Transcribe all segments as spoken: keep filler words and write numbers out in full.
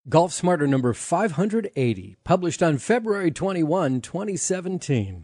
Golf Smarter number five hundred eighty, published on February twenty-first, twenty seventeen.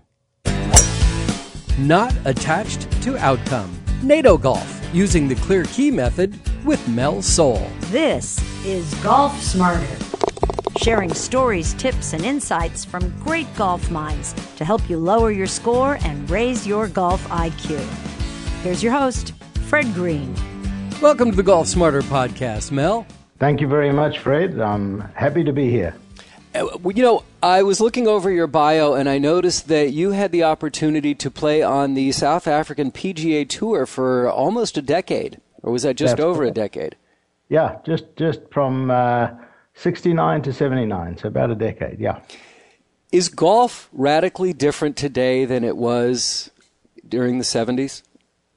Not attached to outcome. NATO Golf, using the clear key method with Mel Soul. This is Golf Smarter, sharing stories, tips, and insights from great golf minds to help you lower your score and raise your golf I Q. Here's your host, Fred Green. Welcome to the Golf Smarter podcast, Mel. Thank you very much, Fred. I'm happy to be here. You know, I was looking over your bio, and I noticed that you had the opportunity to play on the South African P G A Tour for almost a decade. Or was that just That's over correct. a decade? Yeah, just, just from uh, sixty-nine to seventy-nine, so about a decade, yeah. Is golf radically different today than it was during the seventies?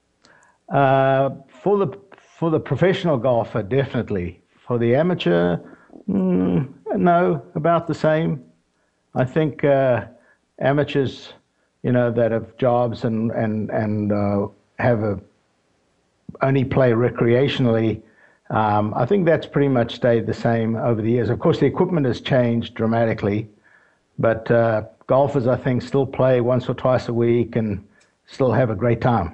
Uh, for the for the professional golfer, definitely. For the amateur, mm, no, about the same. I think uh, amateurs, you know, that have jobs and and and uh, have a only play recreationally. Um, I think that's pretty much stayed the same over the years. Of course, the equipment has changed dramatically, but uh, golfers, I think, still play once or twice a week and still have a great time.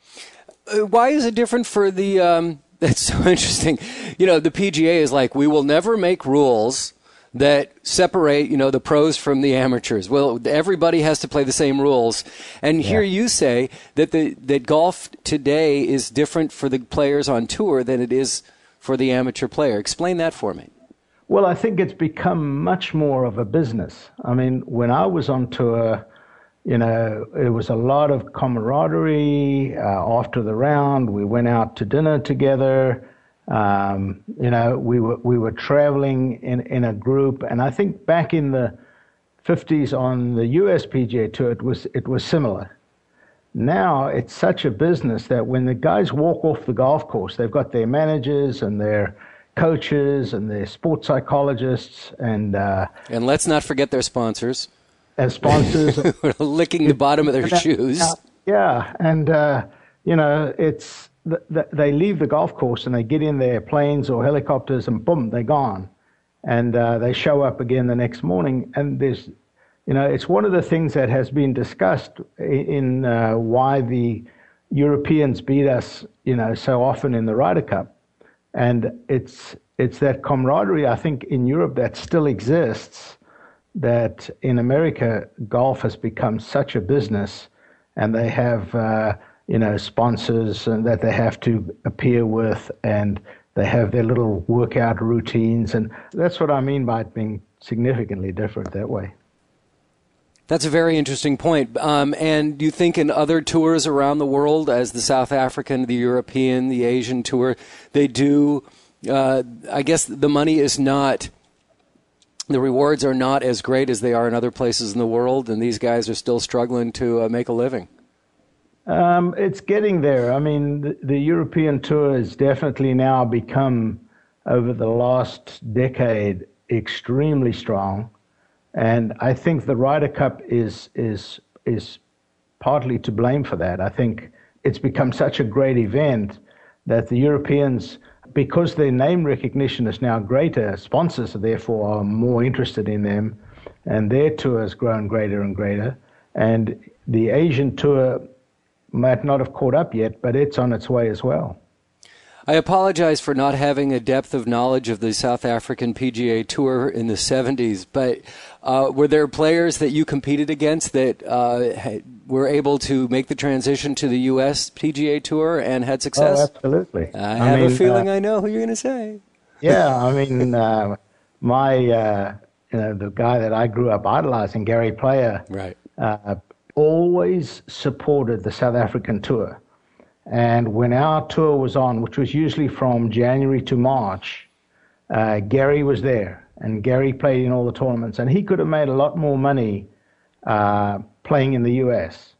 Uh, why is it different for the? Um, that's so interesting. You know, the P G A is like, we will never make rules that separate, you know, the pros from the amateurs. Well, everybody has to play the same rules. And here Yeah. you say that the that golf today is different for the players on tour than it is for the amateur player. Explain that for me. Well, I think it's become much more of a business. I mean, when I was on tour, you know, it was a lot of camaraderie. Uh, after the round, we went out to dinner together. Um, you know, we were we were traveling in, in a group, and I think back in the fifties on the U S P G A Tour, it was it was similar. Now it's such a business that when the guys walk off the golf course, they've got their managers and their coaches and their sports psychologists and uh, And let's not forget their sponsors. as sponsors. Licking the bottom of their shoes. Yeah, and uh, you know, it's th- th- they leave the golf course and they get in their planes or helicopters and boom, they're gone, and uh, they show up again the next morning. And there's, you know, it's one of the things that has been discussed in uh, why the Europeans beat us, you know, so often in the Ryder Cup, and it's it's that camaraderie I think in Europe that still exists. That in America, golf has become such a business, and they have, uh, you know, sponsors and that they have to appear with, and they have their little workout routines, and that's what I mean by it being significantly different that way. That's a very interesting point. Um, and do you think in other tours around the world, as the South African, the European, the Asian tour, they do, uh, I guess the money is not... The rewards are not as great as they are in other places in the world, and these guys are still struggling to uh, make a living. Um, it's getting there. I mean, the, the European tour has definitely now become, over the last decade, extremely strong, and I think the Ryder Cup is is is partly to blame for that. I think it's become such a great event that the Europeans, because their name recognition is now greater, sponsors therefore are more interested in them, and their tour has grown greater and greater. And the Asian tour might not have caught up yet, but it's on its way as well. I apologize for not having a depth of knowledge of the South African P G A Tour in the seventies, but uh, were there players that you competed against that uh, were able to make the transition to the U S P G A Tour and had success? Oh, absolutely. I have I mean, a feeling uh, I know who you're going to say. Yeah, I mean, uh, my, uh, you know, the guy that I grew up idolizing, Gary Player, Right. uh, always supported the South African tour. And when our tour was on, which was usually from January to March, uh, Gary was there, and Gary played in all the tournaments, and he could have made a lot more money uh, playing in the U S.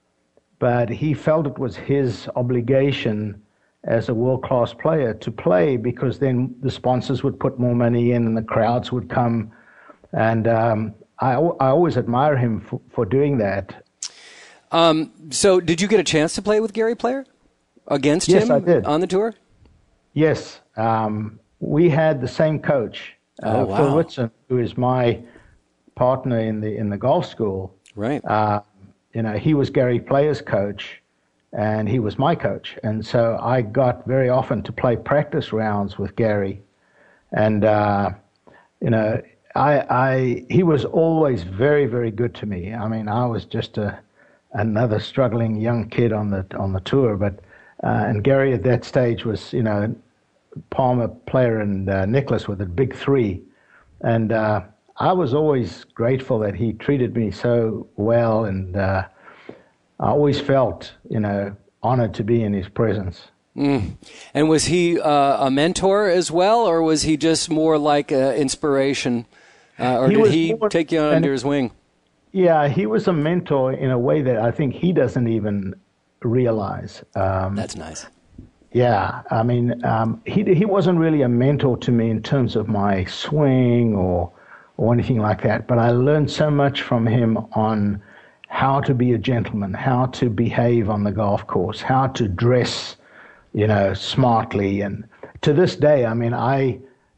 But he felt it was his obligation as a world-class player to play, because then the sponsors would put more money in and the crowds would come. And um, I, I always admire him for, for doing that. Um, so did you get a chance to play with Gary Player against Yes, him I did. on the tour? Yes. Um, we had the same coach Uh, Oh, wow. Phil Whitson, who is my partner in the in the golf school, Right. uh, you know, he was Gary Player's coach, and he was my coach, and so I got very often to play practice rounds with Gary, and uh, you know, I, I he was always very very good to me. I mean, I was just a another struggling young kid on the on the tour, but uh, and Gary at that stage was, you know, Palmer, Player, and uh, Nicholas were the big three, and uh, I was always grateful that he treated me so well, and uh, I always felt, you know, honored to be in his presence. Mm. And was he uh, a mentor as well, or was he just more like uh, inspiration, uh, or He did was he more- take you and- under his wing? Yeah, he was a mentor in a way that I think he doesn't even realize. Um, That's nice. Yeah, I mean, um, he he wasn't really a mentor to me in terms of my swing or or anything like that. But I learned so much from him on how to be a gentleman, how to behave on the golf course, how to dress, you know, smartly. And to this day, I mean, I,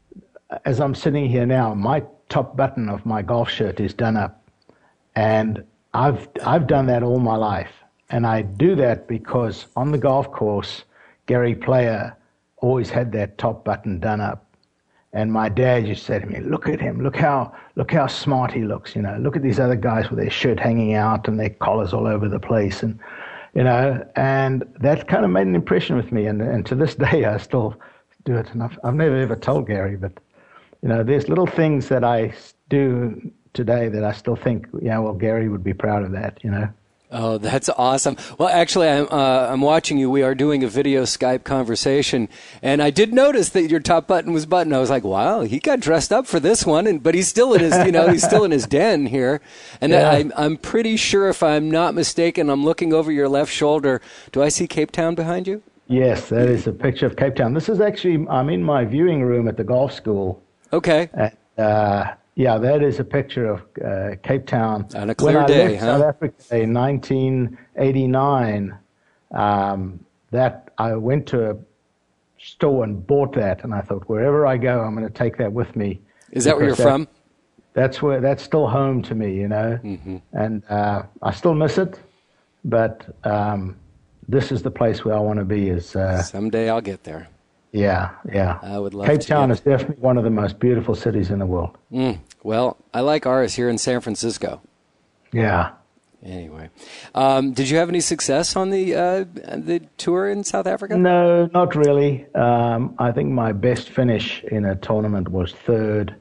as I'm sitting here now, my top button of my golf shirt is done up, and I've I've done that all my life, and I do that because on the golf course, Gary Player always had that top button done up. And my dad used to say to me, look at him, look how look how smart he looks, you know, look at these other guys with their shirt hanging out and their collars all over the place. And, you know, and that kind of made an impression with me. And, and to this day, I still do it. And I've, I've never ever told Gary, but, you know, there's little things that I do today that I still think, yeah, well, Gary would be proud of that, you know. Oh, that's awesome. Well, actually, I'm, uh, I'm watching you. We are doing a video Skype conversation, and I did notice that your top button was buttoned. I was like, wow, he got dressed up for this one, and but he's still in his, you know, he's still in his den here. And Yeah. I, I'm pretty sure, if I'm not mistaken, I'm looking over your left shoulder. Do I see Cape Town behind you? Yes, that is a picture of Cape Town. This is actually, I'm in my viewing room at the golf school. Okay. And, uh, yeah, that is a picture of uh, Cape Town. On a clear when I day, left huh? South Africa in nineteen eighty-nine, um, that I went to a store and bought that, and I thought, wherever I go, I'm going to take that with me. Is that where you're because that- from? That's where that's still home to me, you know. Mm-hmm. And uh, I still miss it, but um, this is the place where I want to be. Is uh, Someday I'll get there. yeah, yeah. I would love Cape to Town get- is definitely one of the most beautiful cities in the world. Mm. Well, I like ours here in San Francisco. Yeah. Anyway, um, did you have any success on the uh, the tour in South Africa? No, not really. Um, I think my best finish in a tournament was third.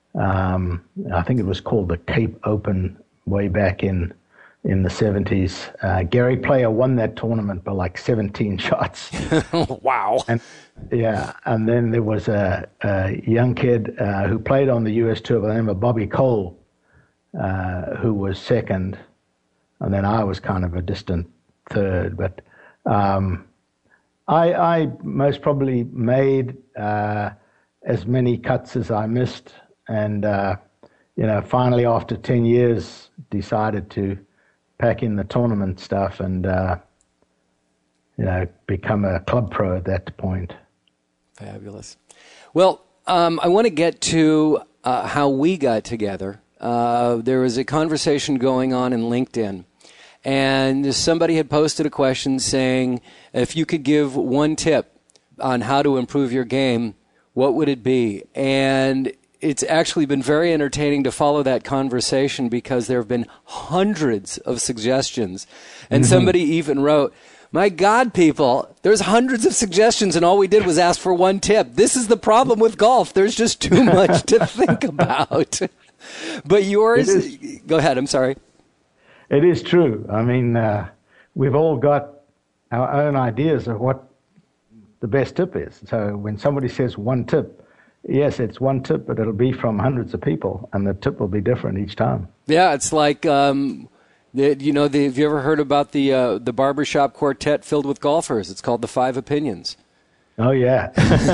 Um, I think it was called the Cape Open way back in in the seventies. Uh, Gary Player won that tournament by like seventeen shots. Wow. And yeah, and then there was a, a young kid uh, who played on the U S tour by the name of Bobby Cole, uh, who was second, and then I was kind of a distant third. But um, I, I most probably made uh, as many cuts as I missed, and uh, you know, finally after ten years, decided to pack in the tournament stuff and uh, you know, become a club pro at that point. Fabulous. Well, um, I want to get to uh, how we got together. Uh, there was a conversation going on in LinkedIn, and somebody had posted a question saying, if you could give one tip on how to improve your game, what would it be? And it's actually been very entertaining to follow that conversation because there have been hundreds of suggestions. And Mm-hmm. somebody even wrote, my God, people, there's hundreds of suggestions and all we did was ask for one tip. This is the problem with golf. There's just too much to think about. But yours, go ahead, I'm sorry. It is true. I mean, uh, we've all got our own ideas of what the best tip is. So when somebody says one tip, yes, it's one tip, but it'll be from hundreds of people, and the tip will be different each time. Yeah, it's like, um, the, you know, the, have you ever heard about the uh, the barbershop quartet filled with golfers? It's called the Five Opinions. Oh, yeah.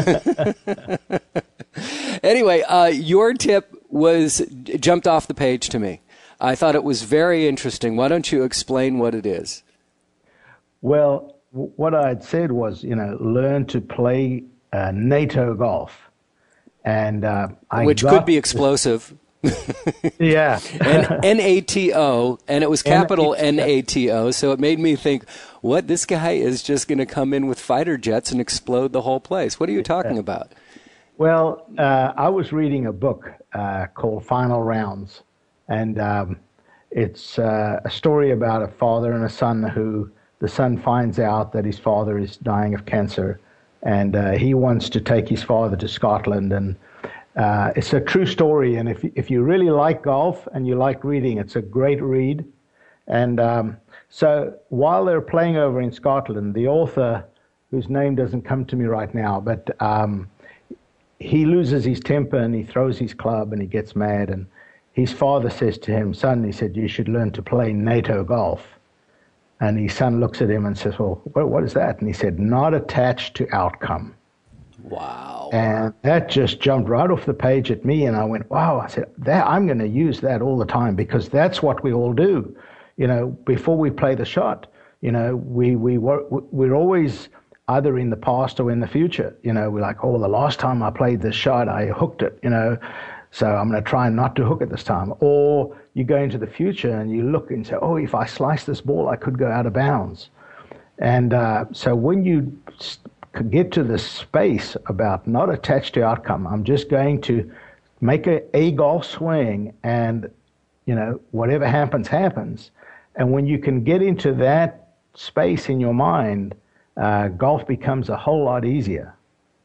Anyway, uh, your tip was jumped off the page to me. I thought it was very interesting. Why don't you explain what it is? Well, w- what I had said was, you know, learn to play uh, NATO golf. and uh, I which got could be explosive. Yeah. N A T O, and it was capital N A T O, so it made me think, what, this guy is just going to come in with fighter jets and explode the whole place. What are you talking about? Well, uh, I was reading a book uh, called Final Rounds, and um, it's uh, a story about a father and a son who the son finds out that his father is dying of cancer, and uh, he wants to take his father to Scotland, and uh, it's a true story, and if, if you really like golf and you like reading, it's a great read. And um, so while they're playing over in Scotland, the author, whose name doesn't come to me right now, but um, he loses his temper and he throws his club and he gets mad, and his father says to him, son, he said, you should learn to play NATO golf. And his son looks at him and says, well, what is that? And he said, not attached to outcome. Wow. And that just jumped right off the page at me, and I went, wow. I said, that, I'm going to use that all the time, because that's what we all do. You know, before we play the shot, you know, we, we, we're always either in the past or in the future. You know, we're like, oh, the last time I played this shot, I hooked it, you know, so I'm going to try not to hook it this time. Or you go into the future and you look and say, oh, if I slice this ball, I could go out of bounds. And uh, so when you get to this space about not attached to outcome, I'm just going to make a, a golf swing, and, you know, whatever happens, happens. And when you can get into that space in your mind, uh, golf becomes a whole lot easier.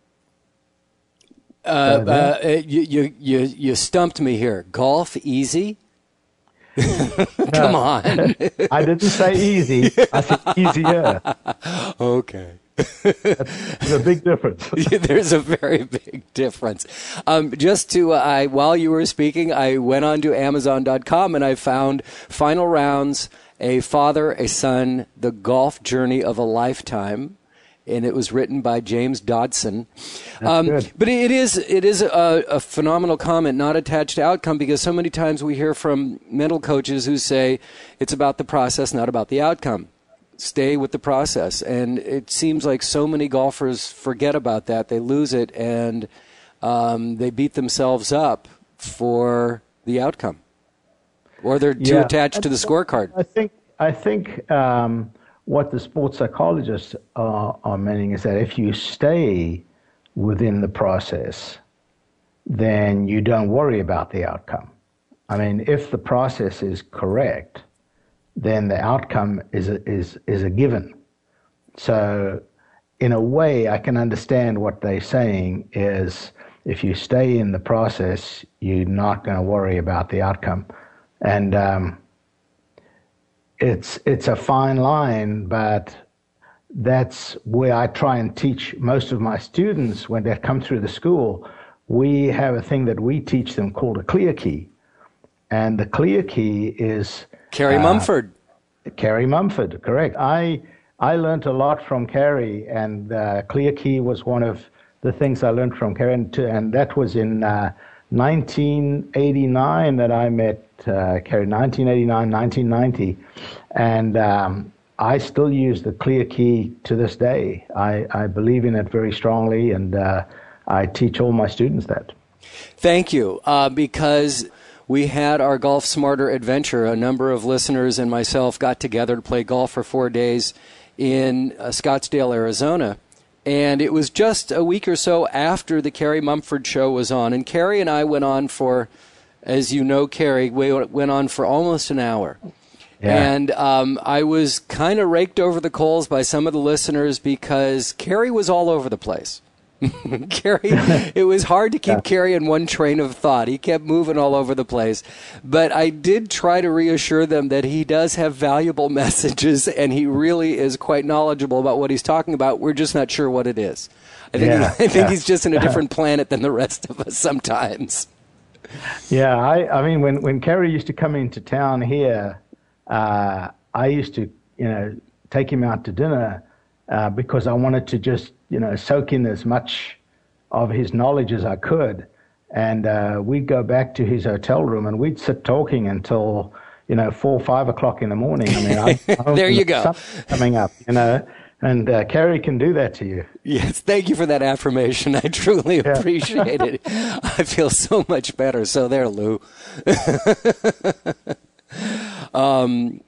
Uh, so uh, you, you, you, you stumped me here. Golf easy? Come on. I didn't say easy. I said easier. Okay. There's a big difference. There's a very big difference. Um, just to, uh, I, while you were speaking, I went on to Amazon dot com and I found Final Rounds, A Father, a Son, The Golf Journey of a Lifetime. And it was written by James Dodson. Um, good. But it is it is a, a phenomenal comment, not attached to outcome, because so many times we hear from mental coaches who say it's about the process, not about the outcome. Stay with the process. And it seems like so many golfers forget about that. They lose it, and um, they beat themselves up for the outcome. Or they're too Yeah. attached to the scorecard. I think, I think um, what the sports psychologists are, are meaning is that if you stay within the process, then you don't worry about the outcome. I mean, if the process is correct, then the outcome is a, is is a given. So in a way, I can understand what they're saying is if you stay in the process, you're not going to worry about the outcome. And um, it's it's a fine line, but that's where I try and teach most of my students when they come through the school. We have a thing that we teach them called a clear key. And the clear key is Carrie uh, Mumford. Carrie Mumford, correct. I I learned a lot from Carrie, and uh, clear key was one of the things I learned from Carrie, and, to, and that was in uh, nineteen eighty-nine that I met uh, Carrie, nineteen eighty-nine, nineteen ninety, and um, I still use the clear key to this day. I, I believe in it very strongly, and uh, I teach all my students that. Thank you, uh, because we had our Golf Smarter adventure. A number of listeners and myself got together to play golf for four days in uh, Scottsdale, Arizona. And it was just a week or so after the Carrie Mumford show was on. And Carrie and I went on for, as you know, Carrie, we went on for almost an hour. Yeah. And um, I was kind of raked over the coals by some of the listeners because Carrie was all over the place. Carrie, it was hard to keep yeah. Carrie in one train of thought. He kept moving all over the place. But I did try to reassure them that he does have valuable messages, and he really is quite knowledgeable about what he's talking about. We're just not sure what it is. I think, yeah. he, I think yeah. he's just in a different planet than the rest of us sometimes. Yeah, I, I mean, when, when Carrie used to come into town here, uh, I used to, you know, take him out to dinner uh, because I wanted to just, you know, soak in as much of his knowledge as I could. And uh, we'd go back to his hotel room and we'd sit talking until, you know, four, five o'clock in the morning. I mean, I, I there you go. Coming up, you know. And uh, Carrie can do that to you. Yes, thank you for that affirmation. I truly Yeah. appreciate it. I feel so much better. So there, Lou. um,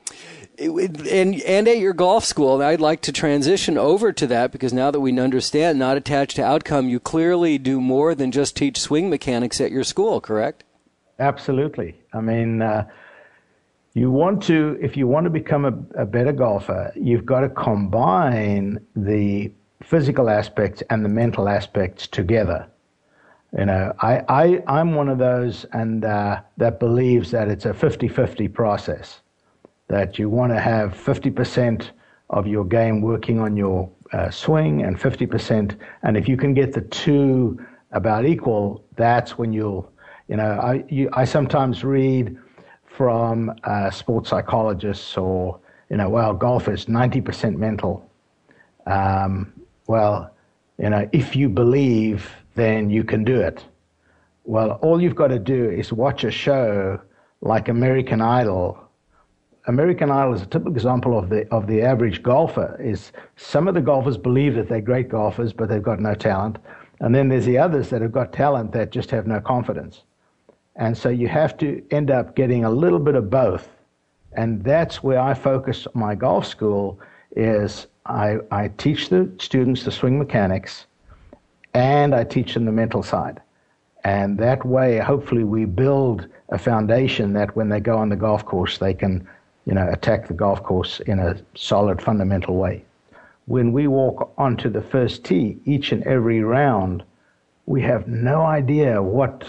and, and at your golf school, I'd like to transition over to that, because now that we understand not attached to outcome, you clearly do more than just teach swing mechanics at your school, correct? Absolutely. I mean, uh, you want to, if you want to become a, a better golfer, you've got to combine the physical aspects and the mental aspects together. You know, I, I, I'm one of those and uh, that believes that it's a fifty-fifty process, that you want to have fifty percent of your game working on your uh, swing and fifty percent, and if you can get the two about equal, that's when you'll, you know, I, you, I sometimes read from uh, sports psychologists or, you know, well, golf is ninety percent mental. Um, well, you know, if you believe, then you can do it. Well, all you've got to do is watch a show like American Idol. American Idol is a typical example of the of the average golfer. Is some of the golfers believe that they're great golfers, but they've got no talent. And then there's the others that have got talent that just have no confidence. And so you have to end up getting a little bit of both. And that's where I focus my golf school is I, I teach the students the swing mechanics and I teach them the mental side. And that way, hopefully, we build a foundation that when they go on the golf course, they can, you know, attack the golf course in a solid, fundamental way. When we walk onto the first tee, each and every round, we have no idea what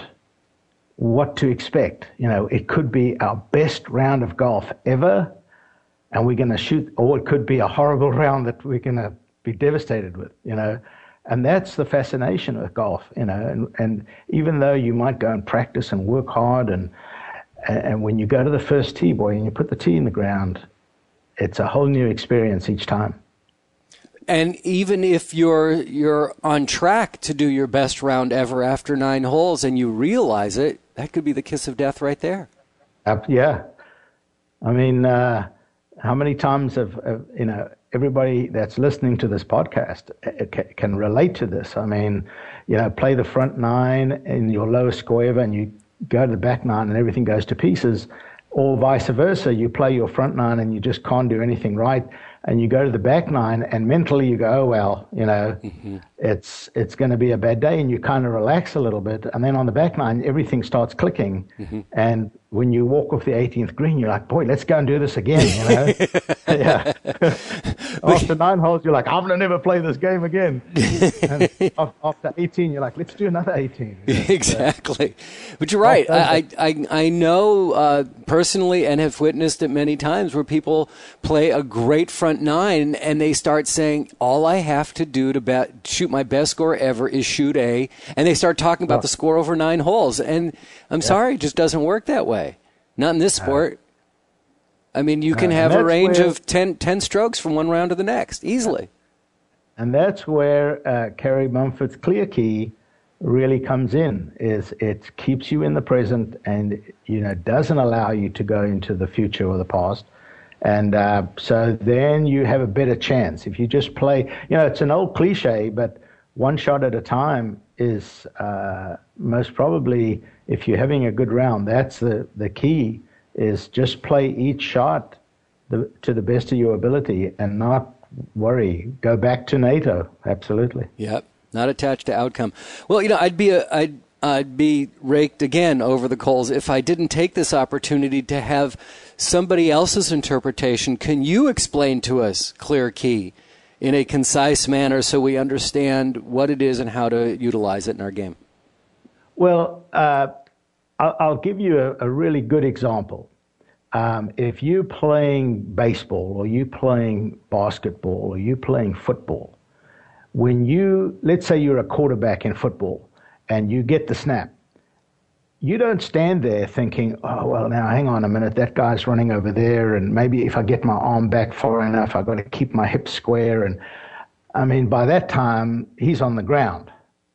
what to expect. You know, it could be our best round of golf ever, and we're going to shoot, or it could be a horrible round that we're going to be devastated with, you know. And that's the fascination of golf, you know. And, and even though you might go and practice and work hard, and and when you go to the first tee, boy, and you put the tee in the ground, it's a whole new experience each time. And even if you're you're on track to do your best round ever after nine holes and you realize it, that could be the kiss of death right there. Uh, yeah. I mean, uh, how many times have, have, you know, everybody that's listening to this podcast can relate to this. I mean, you know, play the front nine in your lowest score ever and you go to the back nine and everything goes to pieces, or vice versa. You play your front nine and you just can't do anything right, and you go to the back nine and mentally you go, oh, well, you know, mm-hmm. it's it's going to be a bad day, and you kind of relax a little bit, and then on the back nine, everything starts clicking, mm-hmm. and when you walk off the eighteenth green, you're like, boy, let's go and do this again, you know? Yeah. After nine holes, you're like, I'm going to never play this game again. And after eighteen, you're like, let's do another eighteen. You know? Exactly. But you're right. I, I, I know uh, personally and have witnessed it many times where people play a great front nine and they start saying, all I have to do to bet, shoot my best score ever is shoot A. And they start talking about oh. the score over nine holes. And I'm yeah. sorry, it just doesn't work that way. Not in this sport. Uh, I mean, you can uh, have a range where, of ten, ten strokes from one round to the next, easily. And that's where uh, Carrie Mumford's Clear Key really comes in, is it keeps you in the present and, you know, doesn't allow you to go into the future or the past. And uh, so then you have a better chance. If you just play, you know, it's an old cliche, but one shot at a time is uh, most probably, if you're having a good round, that's the, the key, is just play each shot the, to the best of your ability and not worry. Go back to NATO, absolutely. Yep, not attached to outcome. Well, you know, I'd be a, I'd, I'd be raked again over the coals if I didn't take this opportunity to have somebody else's interpretation. Can you explain to us Clear Key in a concise manner so we understand what it is and how to utilize it in our game? Well, uh, I'll, I'll give you a, a really good example. Um, if you're playing baseball or you're playing basketball or you're playing football, when you, let's say you're a quarterback in football and you get the snap, you don't stand there thinking, oh, well, now hang on a minute, that guy's running over there, and maybe if I get my arm back far enough, I've got to keep my hips square. And I mean, by that time, he's on the ground.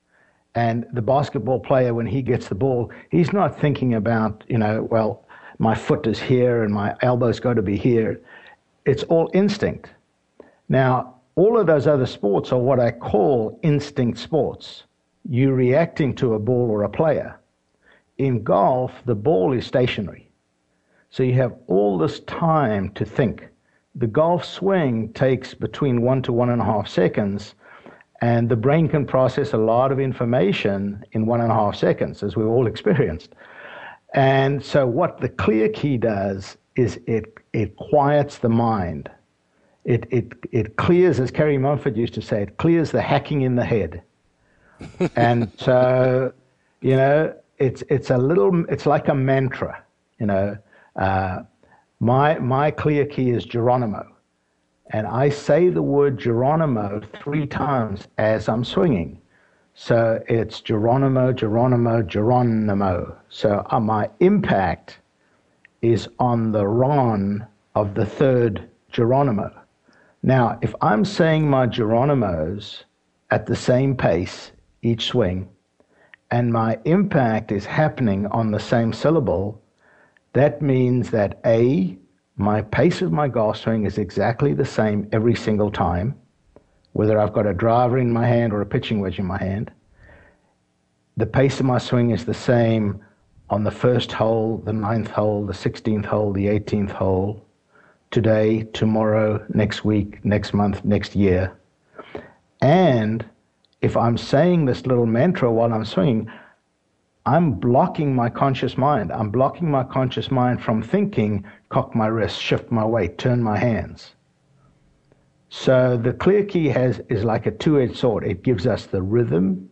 And the basketball player, when he gets the ball, he's not thinking about, you know, well, my foot is here and my elbow's got to be here. It's all instinct. Now, all of those other sports are what I call instinct sports. You're reacting to a ball or a player. In golf, the ball is stationary. So you have all this time to think. The golf swing takes between one to one and a half seconds, and the brain can process a lot of information in one and a half seconds, as we've all experienced. And so what the clear key does is it it quiets the mind. It it it clears, as Kerry Mumford used to say, it clears the hacking in the head. And so, you know, it's it's a little, it's like a mantra, you know. Uh, my my clear key is Geronimo. And I say the word Geronimo three times as I'm swinging. So it's Geronimo, Geronimo, Geronimo. So uh, my impact is on the Ron of the third Geronimo. Now, if I'm saying my Geronimos at the same pace each swing, and my impact is happening on the same syllable, that means that A, my pace of my golf swing is exactly the same every single time, whether I've got a driver in my hand or a pitching wedge in my hand. The pace of my swing is the same on the first hole, the ninth hole, the sixteenth hole, the eighteenth hole, today, tomorrow, next week, next month, next year. And if I'm saying this little mantra while I'm swinging, I'm blocking my conscious mind. I'm blocking my conscious mind from thinking, cock my wrist, shift my weight, turn my hands. So the clear key has is like a two-edged sword. It gives us the rhythm,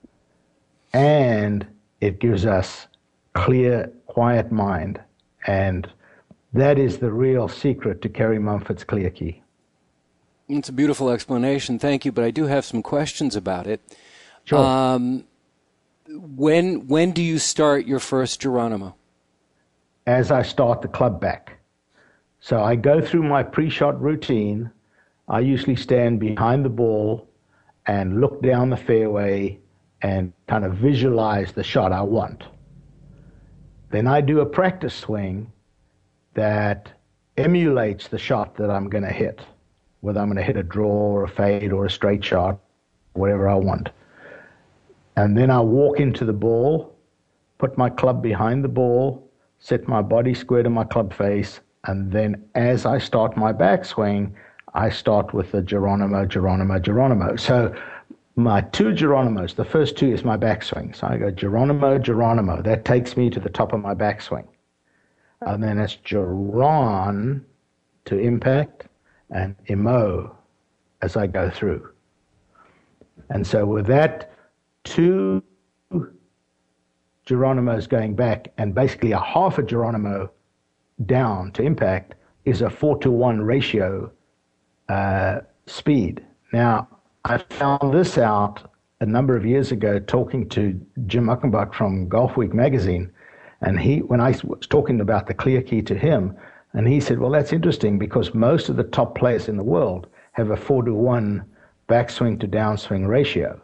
and it gives us clear, quiet mind. And that is the real secret to Kerry Mumford's clear key. It's a beautiful explanation. Thank you. But I do have some questions about it. Sure. Um, when when do you start your first Geronimo? As I start the club back. So I go through my pre-shot routine. I usually stand behind the ball and look down the fairway and kind of visualize the shot I want. Then I do a practice swing that emulates the shot that I'm going to hit, whether I'm going to hit a draw or a fade or a straight shot, whatever I want. And then I walk into the ball, put my club behind the ball, set my body square to my club face, and then as I start my backswing, I start with the Geronimo, Geronimo, Geronimo. So my two Geronimos, the first two is my backswing. So I go Geronimo, Geronimo. That takes me to the top of my backswing. And then it's Geron to impact and Imo as I go through. And so with that, two Geronimos going back and basically a half a Geronimo down to impact is a four to one ratio uh, speed. Now, I found this out a number of years ago talking to Jim Muckenbach from Golf Week magazine. And he, when I was talking about the clear key to him, and he said, well, that's interesting because most of the top players in the world have a four to one backswing to downswing ratio.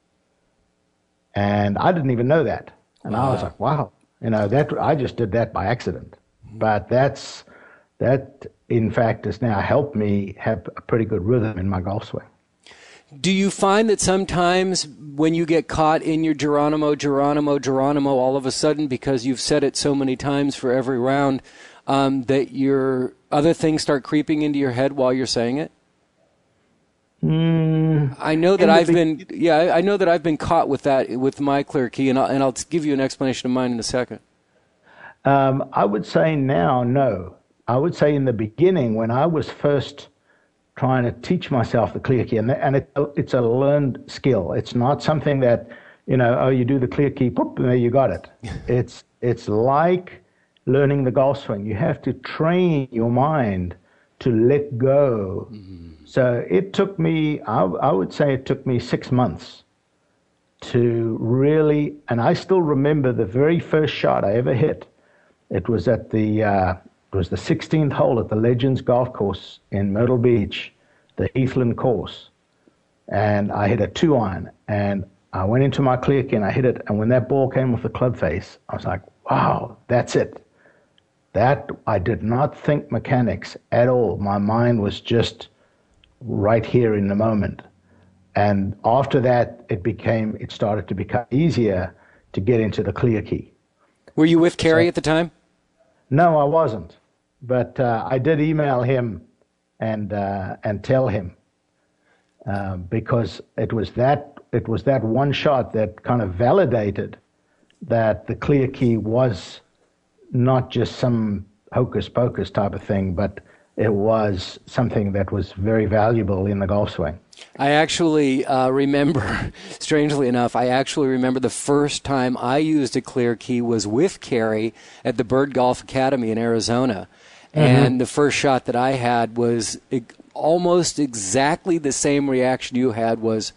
And I didn't even know that. And wow. I was like, wow, you know, that I just did that by accident. But that's, that in fact has now helped me have a pretty good rhythm in my golf swing. Do you find that sometimes when you get caught in your Geronimo, Geronimo, Geronimo, all of a sudden, because you've said it so many times for every round, um, that your other things start creeping into your head while you're saying it? Mm, I know that I've been, yeah, I know that I've been caught with that with my clear key, and I'll, and I'll give you an explanation of mine in a second. Um, I would say now, no. I would say in the beginning, when I was first trying to teach myself the clear key, and, and it, it's a learned skill. It's not something that, you know, oh, you do the clear key, boop, and there you got it. it's it's like learning the golf swing. You have to train your mind to let go. Mm-hmm. So it took me, I, I would say it took me six months to really, and I still remember the very first shot I ever hit. It was at the, uh, it was the sixteenth hole at the Legends Golf Course in Myrtle Beach, the Heathland course. And I hit a two iron, and I went into my clear key and I hit it. And when that ball came with the club face, I was like, wow, that's it. That, I did not think mechanics at all. My mind was just right here in the moment. And after that, it became, it started to become easier to get into the clear key. Were you with Kerry So- at the time? No, I wasn't. But uh, I did email him and uh, and tell him uh, because it was that it was that one shot that kind of validated that the clear key was not just some hocus pocus type of thing, but it was something that was very valuable in the golf swing. I actually uh, remember, strangely enough, I actually remember the first time I used a clear key was with Kerry at the Bird Golf Academy in Arizona. Mm-hmm. And the first shot that I had was e- almost exactly the same reaction you had was,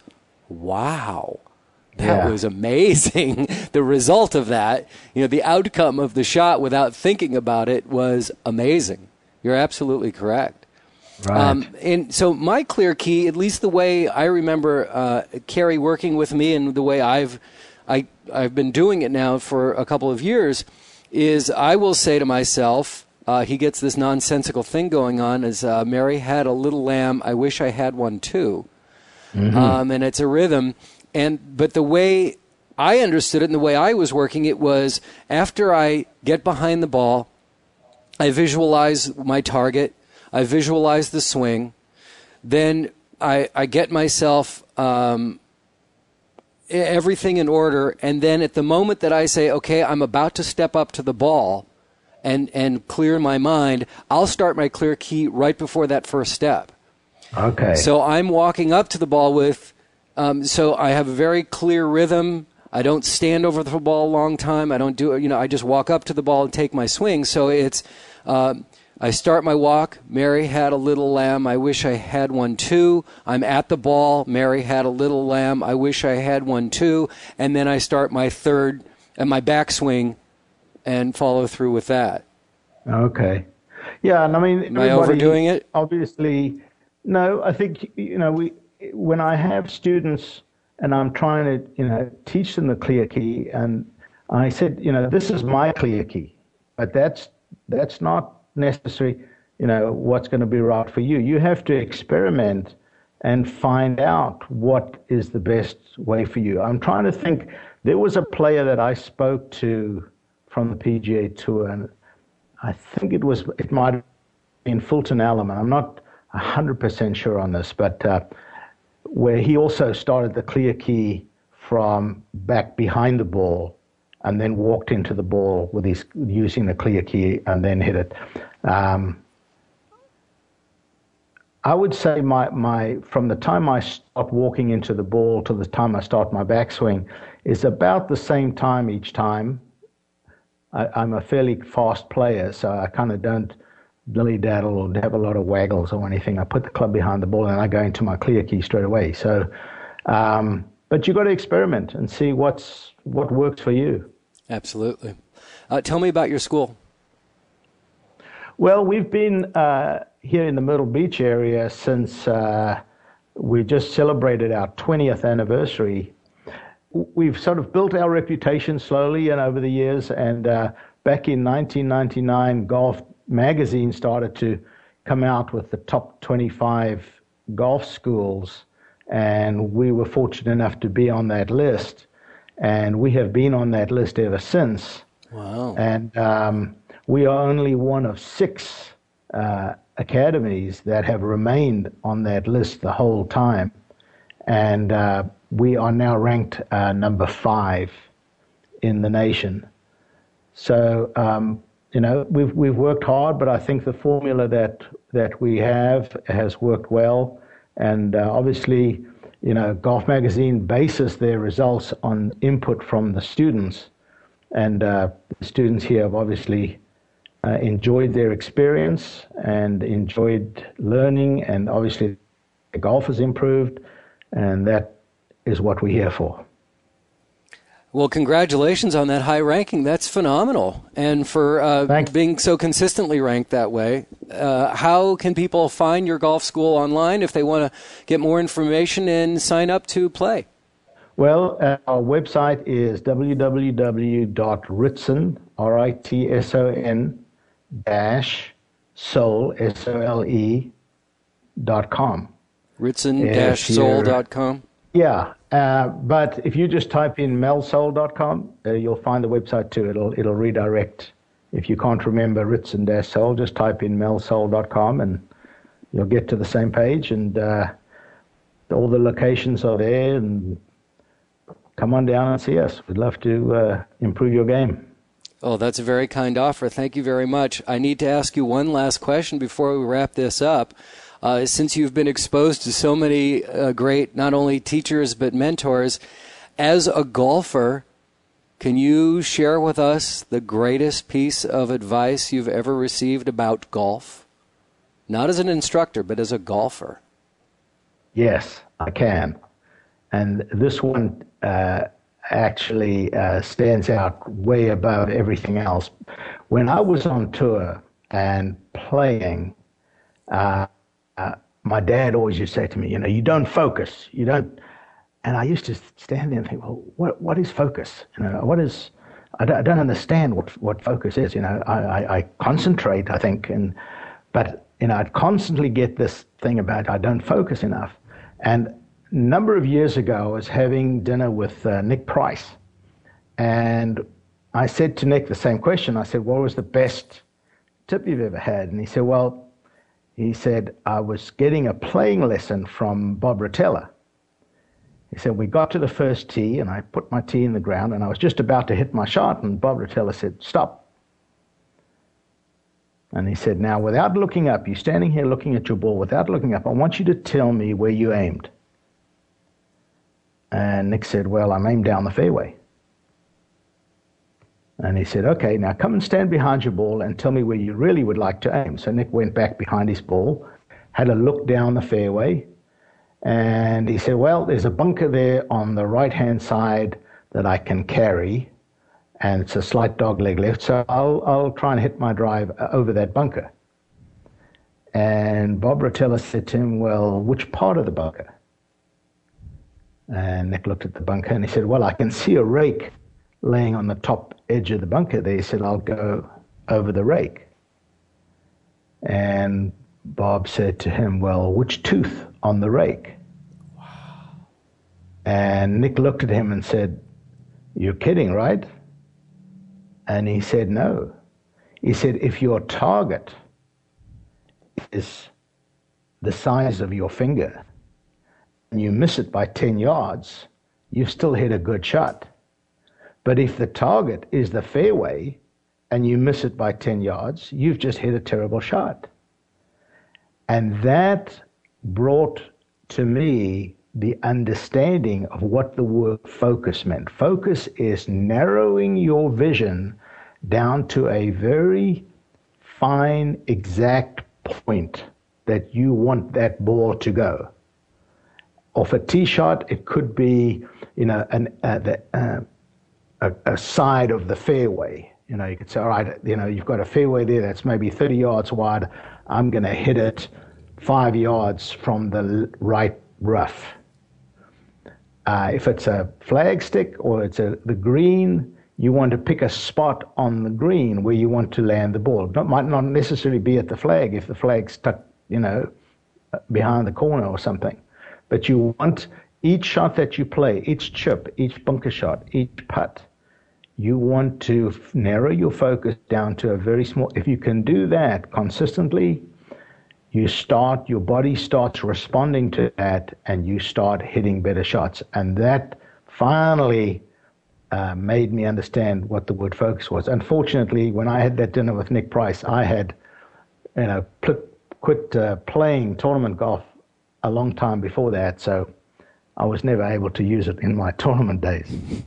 wow, that Yeah. was amazing. The result of that, you know, the outcome of the shot without thinking about it was amazing. You're absolutely correct. Right. Um, and so my clear key, at least the way I remember uh, Kerry working with me and the way I've I, I've been doing it now for a couple of years, is I will say to myself, uh, he gets this nonsensical thing going on, is uh, Mary had a little lamb, I wish I had one too. Mm-hmm. Um, and it's a rhythm. And but the way I understood it and the way I was working it was after I get behind the ball, I visualize my target, I visualize the swing, then I, I get myself um, everything in order, and then at the moment that I say, okay, I'm about to step up to the ball and, and clear my mind, I'll start my clear key right before that first step. Okay. So I'm walking up to the ball with, um, so I have a very clear rhythm. I don't stand over the ball a long time. I don't do, you know, I just walk up to the ball and take my swing. So it's, um, I start my walk. Mary had a little lamb. I wish I had one too. I'm at the ball. Mary had a little lamb. I wish I had one too. And then I start my third and my backswing and follow through with that. Okay. Yeah, and I mean, Am I overdoing it? Obviously, no. I think you know we when I have students and I'm trying to you know teach them the clear key, and I said you know this is my clear key, but that's that's not necessary. You know what's going to be right for you. You have to experiment and find out what is the best way for you. I'm trying to think. There was a player that I spoke to from the P G A Tour, and I think it was it might have been Fulton Allen. I'm not one hundred percent sure on this, but uh, where he also started the clear key from back behind the ball and then walked into the ball with his using the clear key and then hit it. Um, I would say my, my from the time I start walking into the ball to the time I start my backswing is about the same time each time. I, I'm a fairly fast player, so I kind of don't dilly-daddle or have a lot of waggles or anything. I put the club behind the ball and I go into my clear key straight away. So, um, but you've got to experiment and see what's what works for you. Absolutely. Uh, tell me about your school. Well, we've been uh, here in the Myrtle Beach area since uh, we just celebrated our twentieth anniversary. We've sort of built our reputation slowly and over the years, and uh, back in nineteen ninety-nine, Golf Magazine started to come out with the top twenty-five golf schools, and we were fortunate enough to be on that list, and we have been on that list ever since. Wow. And um, we are only one of six uh, academies that have remained on that list the whole time, and uh, we are now ranked uh, number five in the nation. So, um, you know, we've we've worked hard, but I think the formula that that we have has worked well. And uh, obviously, you know, Golf Magazine bases their results on input from the students, and uh, the students here have obviously uh, enjoyed their experience and enjoyed learning, and obviously, the golf has improved, and that is what we're here for. Well, congratulations on that high ranking. That's phenomenal. And for uh, being so consistently ranked that way, uh, how can people find your golf school online if they want to get more information and sign up to play? Well, uh, our website is w w w dot ritson, R I T S O N, dash, Sole, S O L E, dot com. Ritson Soul dot com? Yeah, uh, but if you just type in mel soul dot com, uh, you'll find the website too. It'll it'll redirect. If you can't remember Ritson Soul, just type in mel soul dot com and you'll get to the same page, and uh, all the locations are there, and come on down and see us. We'd love to uh, improve your game. Oh, that's a very kind offer. Thank you very much. I need to ask you one last question before we wrap this up. Uh, since you've been exposed to so many uh, great, not only teachers, but mentors, as a golfer, can you share with us the greatest piece of advice you've ever received about golf? Not as an instructor, but as a golfer. Yes, I can. And this one uh, actually uh, stands out way above everything else. When I was on tour and playing, uh, Uh, my dad always used to say to me, you know, you don't focus, you don't, and I used to stand there and think, well, what what is focus? You know, what is, I don't, I don't understand what, what focus is, you know, I, I, I concentrate, I think, and, but, you know, I'd constantly get this thing about I don't focus enough. And a number of years ago, I was having dinner with uh, Nick Price, and I said to Nick the same question. I said, what was the best tip you've ever had? And he said, well, He said, I was getting a playing lesson from Bob Rotella. He said, we got to the first tee, and I put my tee in the ground, and I was just about to hit my shot, and Bob Rotella said, stop. And he said, now, without looking up, you're standing here looking at your ball, without looking up, I want you to tell me where you aimed. And Nick said, well, I'm aimed down the fairway. And he said, okay, now come and stand behind your ball and tell me where you really would like to aim. So Nick went back behind his ball, had a look down the fairway, and he said, well, there's a bunker there on the right-hand side that I can carry, and it's a slight dogleg left, so I'll, I'll try and hit my drive over that bunker. And Bob Rotella said to him, well, which part of the bunker? And Nick looked at the bunker, and he said, well, I can see a rake laying on the top edge of the bunker there. He said, I'll go over the rake. And Bob said to him, well, which tooth on the rake? Wow. And Nick looked at him and said, you're kidding, right? And he said, no. He said, if your target is the size of your finger and you miss it by ten yards, you've still hit a good shot. But if the target is the fairway and you miss it by ten yards, you've just hit a terrible shot. And that brought to me the understanding of what the word focus meant. Focus is narrowing your vision down to a very fine, exact point that you want that ball to go. Off a tee shot, it could be, you know, an, uh, the, uh, A, a side of the fairway. You know, you could say, all right, you know, you've got a fairway there that's maybe thirty yards wide. I'm going to hit it five yards from the right rough. Uh, if it's a flag stick or it's a, the green, you want to pick a spot on the green where you want to land the ball. It might not necessarily be at the flag if the flag's stuck, you know, behind the corner or something. But you want each shot that you play, each chip, each bunker shot, each putt, you want to f- narrow your focus down to a very small. If you can do that consistently, you start, your body starts responding to that, and you start hitting better shots. And that finally uh, made me understand what the word focus was. Unfortunately, when I had that dinner with Nick Price, I had, you know, pl- quit uh, playing tournament golf a long time before that, so I was never able to use it in my tournament days.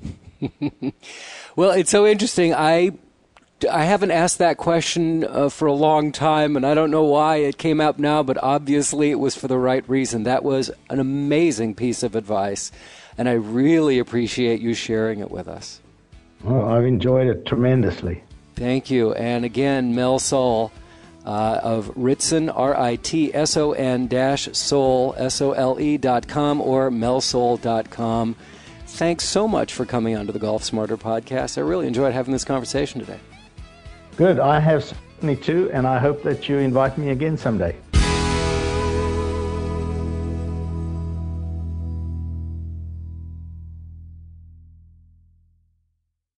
Well, it's so interesting. I, I haven't asked that question uh, for a long time, and I don't know why it came up now, but obviously it was for the right reason. That was an amazing piece of advice, and I really appreciate you sharing it with us. Well, I've enjoyed it tremendously. Thank you. And again, Mel Soul uh, of Ritson, R I T S O N dash Soul, S O L E dot com or mel soul dot com. Thanks so much for coming onto the Golf Smarter podcast. I really enjoyed having this conversation today. Good. I have certainly too, and I hope that you invite me again someday.